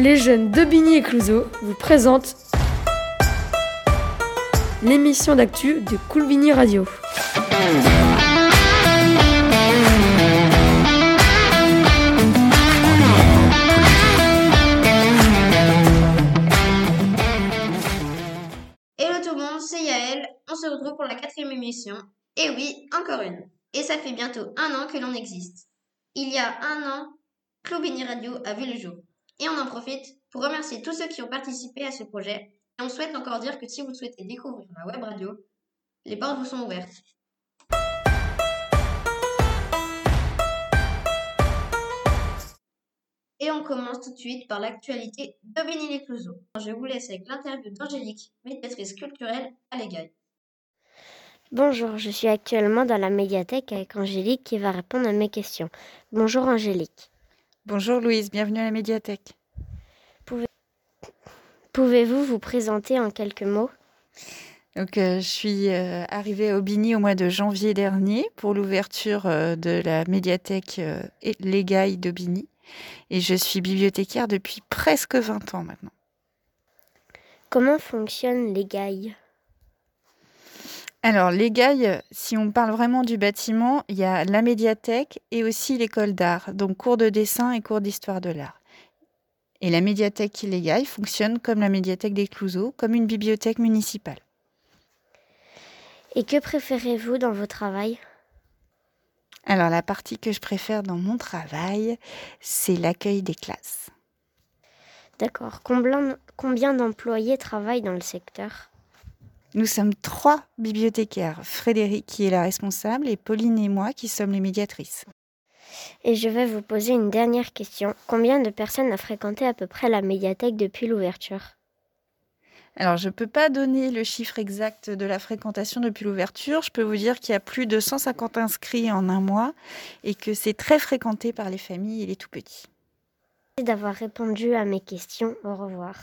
Les jeunes d'Aubigny et Clouzot vous présentent l'émission d'actu de Coolvini Radio. Hello tout le monde, c'est Yael. On se retrouve pour la 4e émission. Et oui, encore une. Et ça fait bientôt 1 an que l'on existe. Il y a 1 an, Coolvini Radio a vu le jour. Et on en profite pour remercier tous ceux qui ont participé à ce projet. Et on souhaite encore dire que si vous souhaitez découvrir la web radio, les portes vous sont ouvertes. Et on commence tout de suite par l'actualité d'Aubigny et Clouzot. Je vous laisse avec l'interview d'Angélique, médiatrice culturelle à l'EGAI. Bonjour, je suis actuellement dans la médiathèque avec Angélique qui va répondre à mes questions. Bonjour Angélique. Bonjour Louise, bienvenue à la médiathèque. Pouvez-vous vous présenter en quelques mots ? Donc, je suis arrivée à Aubigny au mois de janvier dernier pour l'ouverture de la médiathèque l'EGAI d'Aubigny. Et je suis bibliothécaire depuis presque 20 ans maintenant. Comment fonctionne l'EGAI ? Alors, l'EGAI, si on parle vraiment du bâtiment, il y a la médiathèque et aussi l'école d'art, donc cours de dessin et cours d'histoire de l'art. Et la médiathèque l'EGAI fonctionne comme la médiathèque des Clouzot, comme une bibliothèque municipale. Et que préférez-vous dans vos travail ? Alors, la partie que je préfère dans mon travail, c'est l'accueil des classes. D'accord. Combien d'employés travaillent dans le secteur ? Nous sommes 3 bibliothécaires. Frédéric qui est la responsable et Pauline et moi qui sommes les médiatrices. Et je vais vous poser une dernière question. Combien de personnes a fréquenté à peu près la médiathèque depuis l'ouverture ? Alors, je ne peux pas donner le chiffre exact de la fréquentation depuis l'ouverture. Je peux vous dire qu'il y a plus de 150 inscrits en 1 mois et que c'est très fréquenté par les familles et les tout-petits. Merci d'avoir répondu à mes questions. Au revoir.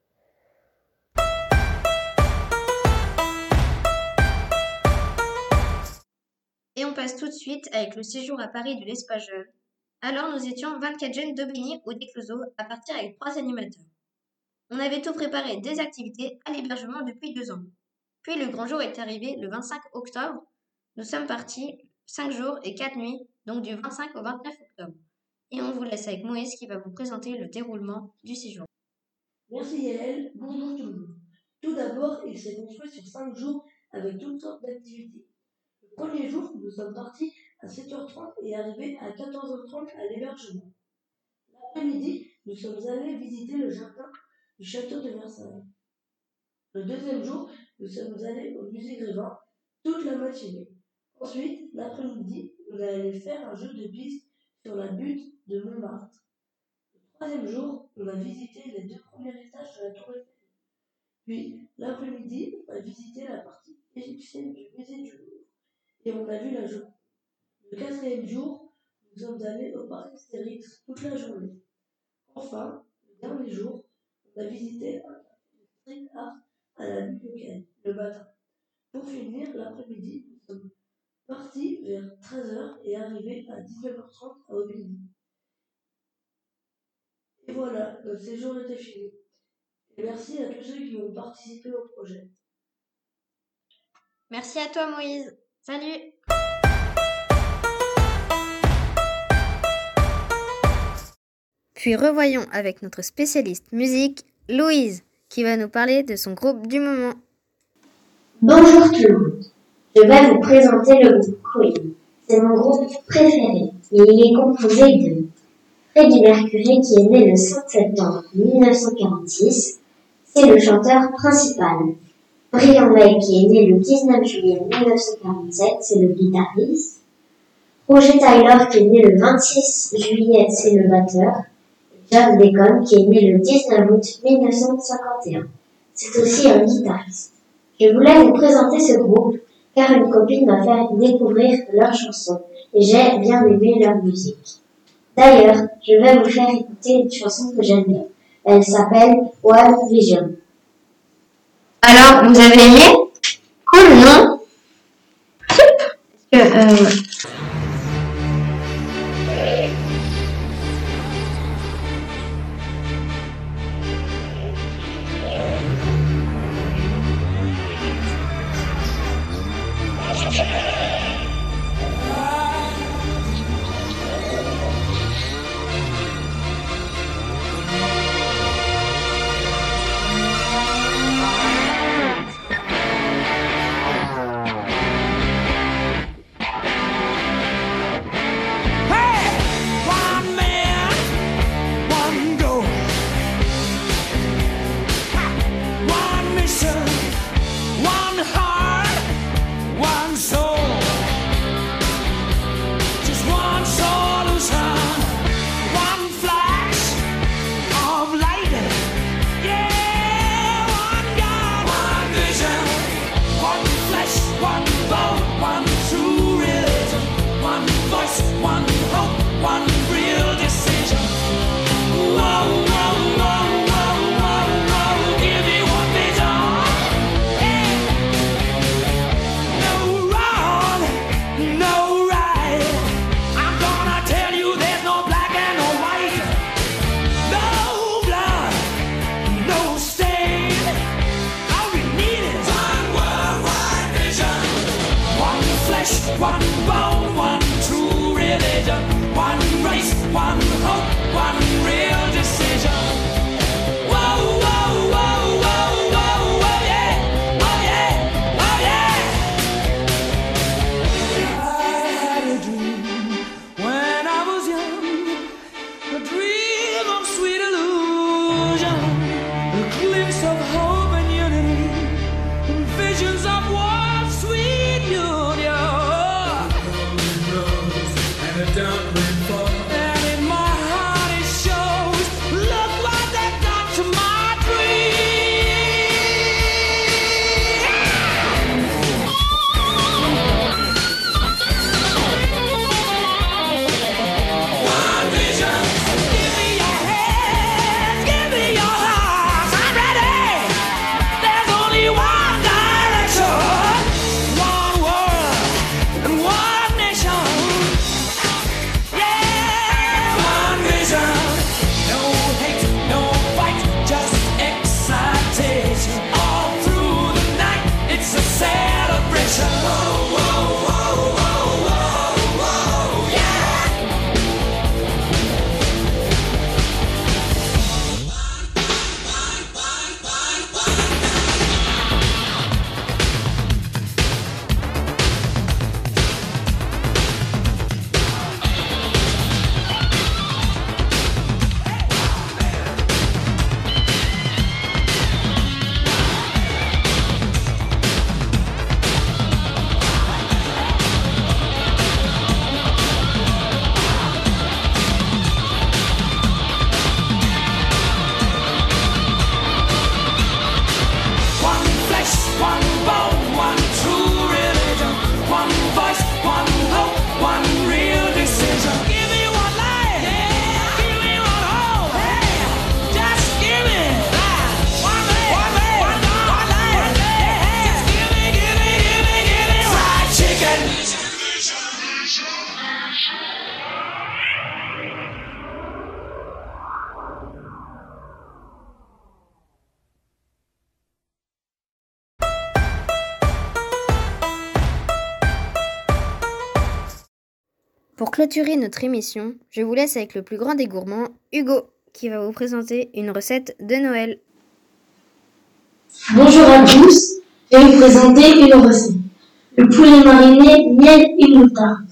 Et on passe tout de suite avec le séjour à Paris de l'Espace Jeune. Alors nous étions 24 jeunes d'Aubigny ou des Clouzot à partir avec 3 animateurs. On avait tout préparé, des activités à l'hébergement depuis 2 ans. Puis le grand jour est arrivé le 25 octobre. Nous sommes partis 5 jours et 4 nuits, donc du 25 au 29 octobre. Et on vous laisse avec Moïse qui va vous présenter le déroulement du séjour. Merci Yael, bonjour tout le monde. Tout d'abord, il s'est construit sur 5 jours avec toutes sortes d'activités. Le premier jour, nous sommes partis à 7h30 et arrivés à 14h30 à l'hébergement. L'après-midi, nous sommes allés visiter le jardin du château de Versailles. Le deuxième jour, nous sommes allés au musée Grévin toute la matinée. Ensuite, l'après-midi, on est allé faire un jeu de piste sur la butte de Montmartre. Le troisième jour, on a visité les 2 premiers étages de la tour Eiffel. Puis, l'après-midi, on a visité la partie égyptienne du musée du Louvre et on a vu la Joconde. Le 4e jour, nous sommes allés au parc Astérix toute la journée. Enfin, le dernier jour, on a visité un café de street art à la bibliothèque le matin. Pour finir, l'après-midi, nous sommes partis vers 13h et arrivés à 19h30 à Aubigny. Et voilà, notre séjour était fini. Et merci à tous ceux qui ont participé au projet. Merci à toi Moïse. Salut! Puis revoyons avec notre spécialiste musique, Louise, qui va nous parler de son groupe du moment. Bonjour tout le monde, je vais vous présenter le groupe Queen. C'est mon groupe préféré et il est composé de Freddie Mercury qui est né le 5 septembre 1946, c'est le chanteur principal. Brian May qui est né le 19 juillet 1947, c'est le guitariste. Roger Taylor qui est né le 26 juillet, c'est le batteur. John Deacon qui est né le 19 août 1951, c'est aussi un guitariste. Je voulais vous présenter ce groupe car une copine m'a fait découvrir leurs chansons et j'ai bien aimé leur musique. D'ailleurs, je vais vous faire écouter une chanson que j'aime bien. Elle s'appelle One Vision. Alors, vous avez aimé ? Cool, non ? face, one hope, one real decision. Whoa, whoa, whoa, whoa, whoa, whoa, yeah, oh yeah, oh yeah. I had a dream when I was young, a dream of sweet illusion, a glimpse of hope and unity, and visions of one sweet union. And a dumpling fall. And in my heart it shows, look what they've done to my One vision. Give me your hands, give me your hearts, I'm ready. There's only one direction, one world, and one nation. Yeah, one vision. No hate, no fight, just excitation. All through the night, it's a celebration. Whoa, whoa, whoa, whoa, whoa, whoa, yeah. One flesh, one bone, one true religion. One voice, one hope, one real decision. Give me one life, yeah. Give me one hope, hey. Just give me that. One life, one life, yeah. Just give me fried chicken. Pour clôturer notre émission, je vous laisse avec le plus grand des gourmands, Hugo, qui va vous présenter une recette de Noël. Bonjour à tous, je vais vous présenter une recette. Le poulet mariné, miel et moutarde.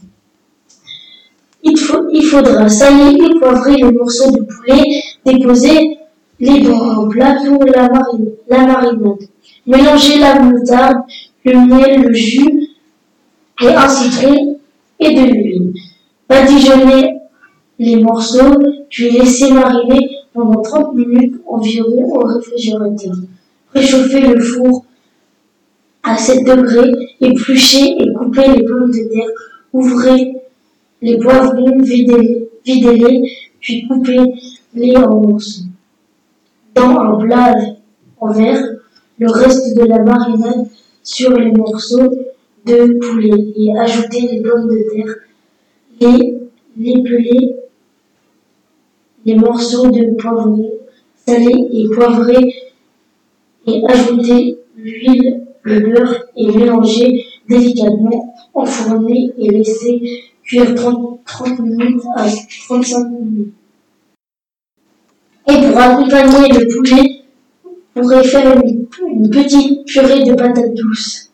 Il faudra saler et poivrer les morceaux de poulet, déposer les dans un plat pour la marinade. Mélanger la moutarde, le miel, le jus et un citron et de l'huile. Badigeonner les morceaux, puis laisser mariner pendant 30 minutes environ au réfrigérateur. Réchauffer le four à 7 degrés, éplucher et couper les pommes de terre. Ouvrez les poivrons, videz-les, puis coupez-les en morceaux. Dans un plat en verre, le reste de la marinade sur les morceaux de poulet et ajoutez les pommes de terre. Les peler, les morceaux de poivron salés et poivrés et ajouter l'huile, le beurre et mélanger délicatement, enfourner et laisser cuire 30 minutes à 35 minutes. Et pour accompagner le poulet, vous pourrez faire une petite purée de patates douces.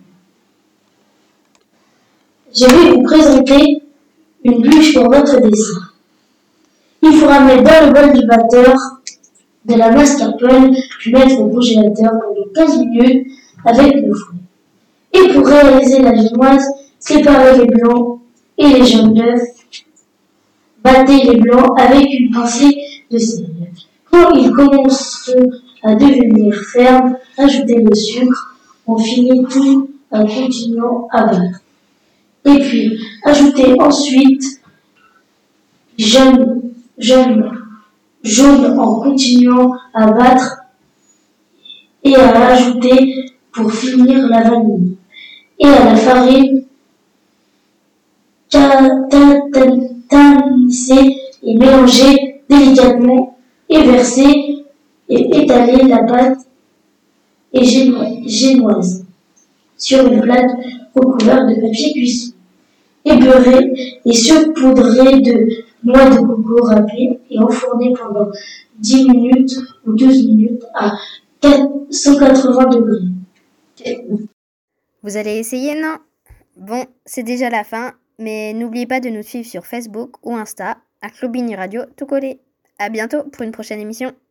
Je vais vous présenter une bûche pour votre dessert. Il faudra mettre dans le bol du batteur de la mascarpone, puis mettre au congélateur pendant 15 minutes avec le fouet. Et pour réaliser la génoise, séparez les blancs et les jaunes d'œufs. Battez les blancs avec une pincée de sel. Quand ils commenceront à devenir fermes, ajoutez le sucre. On finit tout en continuant à battre. Et puis, ajoutez ensuite jaune en continuant à battre et à ajouter pour finir la vanille. Et à la farine, tamisser et mélanger délicatement et verser et étaler la pâte et génoise sur une plaque recouverte de papier cuisson. ébeurés et saupoudrés de noix de coco râpées et enfournés pendant 10 minutes ou 12 minutes à 180 degrés. Vous allez essayer, non? Bon, c'est déjà la fin, mais n'oubliez pas de nous suivre sur Facebook ou Insta, à Club Bini Radio, tout collé. À bientôt pour une prochaine émission.